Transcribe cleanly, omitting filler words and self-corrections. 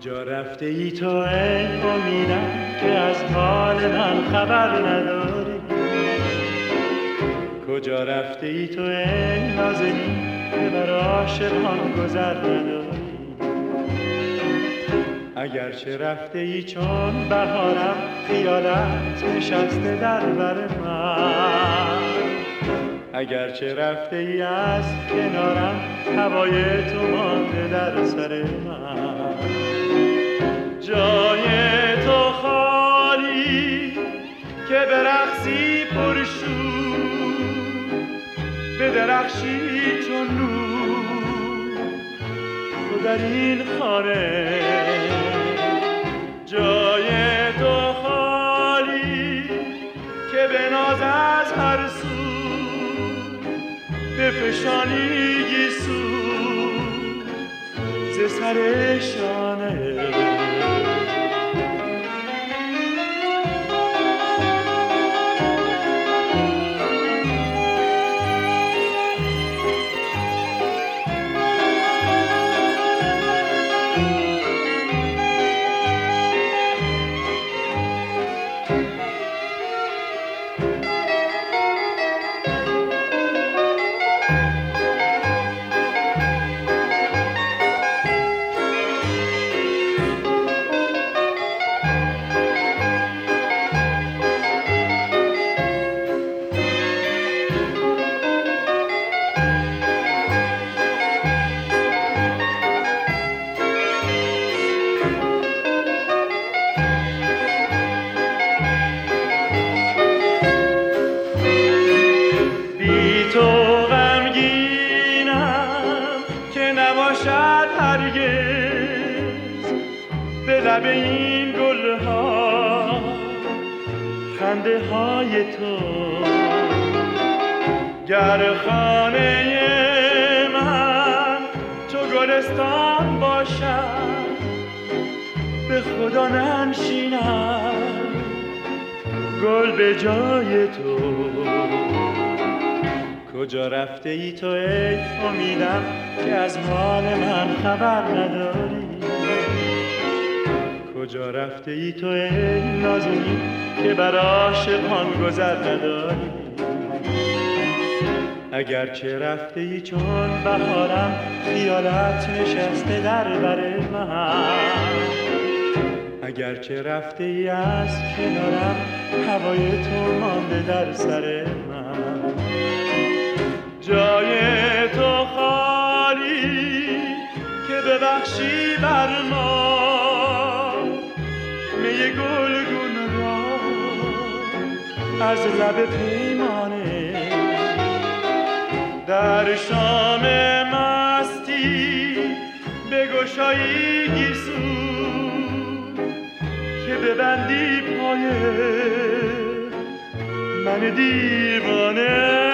کجا رفته ای تو ای امیدم که از حال من خبر نداری؟ کجا رفته ای تو ای نازنین که بر عاشقان گذر نداری؟ اگرچه رفته ای چون بهارم خیالت نشسته در بر من، اگرچه رفته ای از کنارم هوای تو مانده در سر من. جای تو خالی که برقصی پرشور، بدرخشی چون نور تو در این خانه. جای تو خالی که به ناز از هر سو بفشانی گیسو ز سر شانه. به لب این گلها خنده های تو، گر خانه من چو گلستان باشد به خدا ننشینم گل به جای تو. کجا رفته ای تو ای امیدم که از حال من خبر نداری؟ کجا رفته ای تو ای نازنین که بر عاشقان گذر نداری؟ اگرچه رفته ای چون بهارم خیالت نشسته در بر من، اگرچه رفته ای از کنارم هوای تو مانده در سر من. جای تو خالی که ببخشی بر ما می گلگون را از لب پیمانه. در شام مستی بگشایی گیسو که ببندی پای من دیوانه.